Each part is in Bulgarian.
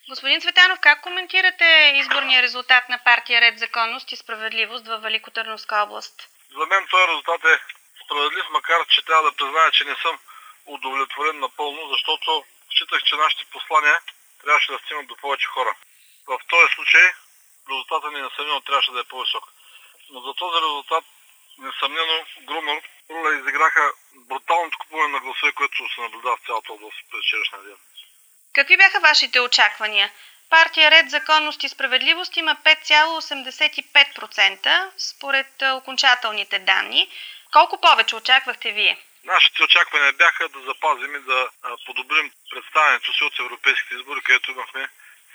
Господин Цветанов, как коментирате изборния резултат на партия Ред, законност и справедливост във Великотърновска област? За мен този резултат е справедлив, макар че трябва да призная, че не съм удовлетворен напълно, защото считах, че нашите послания трябваше да стигнат до повече хора. В този случай резултатът ни несъмнено трябваше да е по-висок. Но за този резултат несъмнено огромна роля изиграха бруталното купуване на гласове, което се наблюдава в цялата област през вчерашния ден. Какви бяха вашите очаквания? Партия Ред, законност и справедливост има 5,85% според окончателните данни. Колко повече очаквахте вие? Нашите очаквания бяха да запазим и да подобрим представянето си от европейските избори, където имахме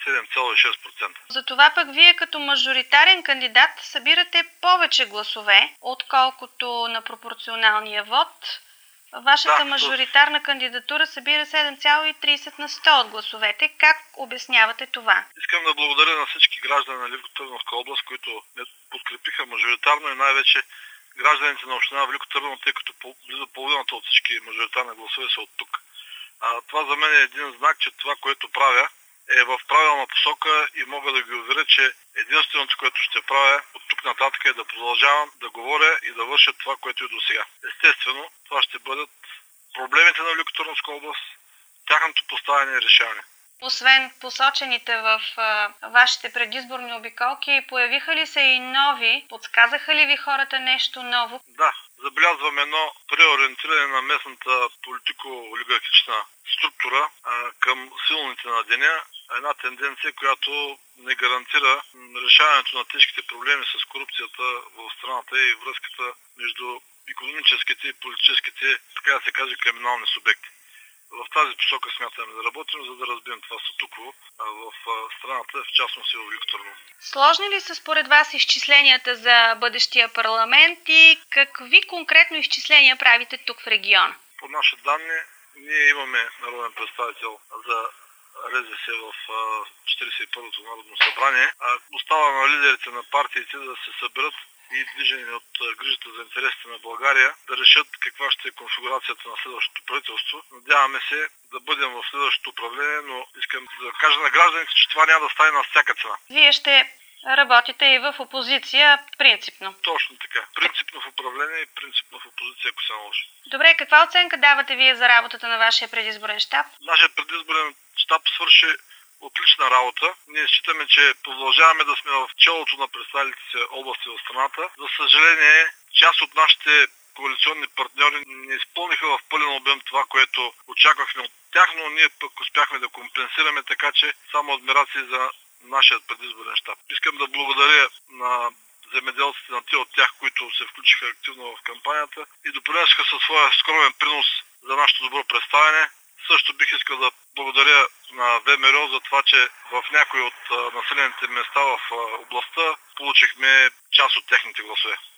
7,6%. Затова пък вие като мажоритарен кандидат събирате повече гласове, отколкото на пропорционалния вод. Вашата мажоритарна кандидатура събира 7,30 на 100 от гласовете. Как обяснявате това? Искам да благодаря на всички граждани на Великотърновска област, които ме подкрепиха мажоритарно и най-вече гражданите на община Велико Търново, тъй като близо половината от всички мажоритарни гласове са от тук. Това за мен е един знак, че това, което правя, е в правилна посока и мога да ги уверя, че единственото, което ще правя от тук нататък е да продължавам да говоря и да върша това, което е до сега. Естествено, това ще бъдат проблемите на Великотърновска област, тяхното поставяне и решаване. Освен посочените в вашите предизборни обиколки, появиха ли се и нови? Подсказаха ли ви хората нещо ново? Да, забелязвам едно преориентиране на местната политико-олигархична структура към силните на деня. Една тенденция, която не гарантира решаването на тежките проблеми с корупцията в страната и връзката между икономическите и политическите, така да се каже, криминални субекти. В тази посока смятаме да работим, за да разбием това статукво в страната, в частност и в Велико Търново. Сложни ли са според вас изчисленията за бъдещия парламент и какви конкретно изчисления правите тук в региона? По наши данни, ние имаме народен представител за РЗС в 41-то Народно събрание. Остава на лидерите на партиите да се съберат и движени от грижата за интересите на България да решат каква ще е конфигурацията на следващото правителство. Надяваме се да бъдем в следващото управление, но искам да кажа на гражданите, че това няма да стане на всяка цена. Вие ще работите и в опозиция принципно. Точно така. Принципно в управление и принципно в опозиция, ако се наложи. Добре, каква оценка давате вие за работата на вашия предизборен щаб? Нашия предизборен щаб свърши отлична работа. Ние считаме, че продължаваме да сме в челото на представителите области в страната. За съжаление, част от нашите коалиционни партньори не изпълниха в пълен обем това, което очаквахме от тях, но ние пък успяхме да компенсираме, така че само адмирации за нашия предизборен щаб. Искам да благодаря на земеделците, на тия от тях, които се включиха активно в кампанията и допринесоха със своя скромен принос за нашето добро представяне. Също бих искал да благодаря на ВМРО за това, че в някои от населените места в областта получихме част от техните гласове.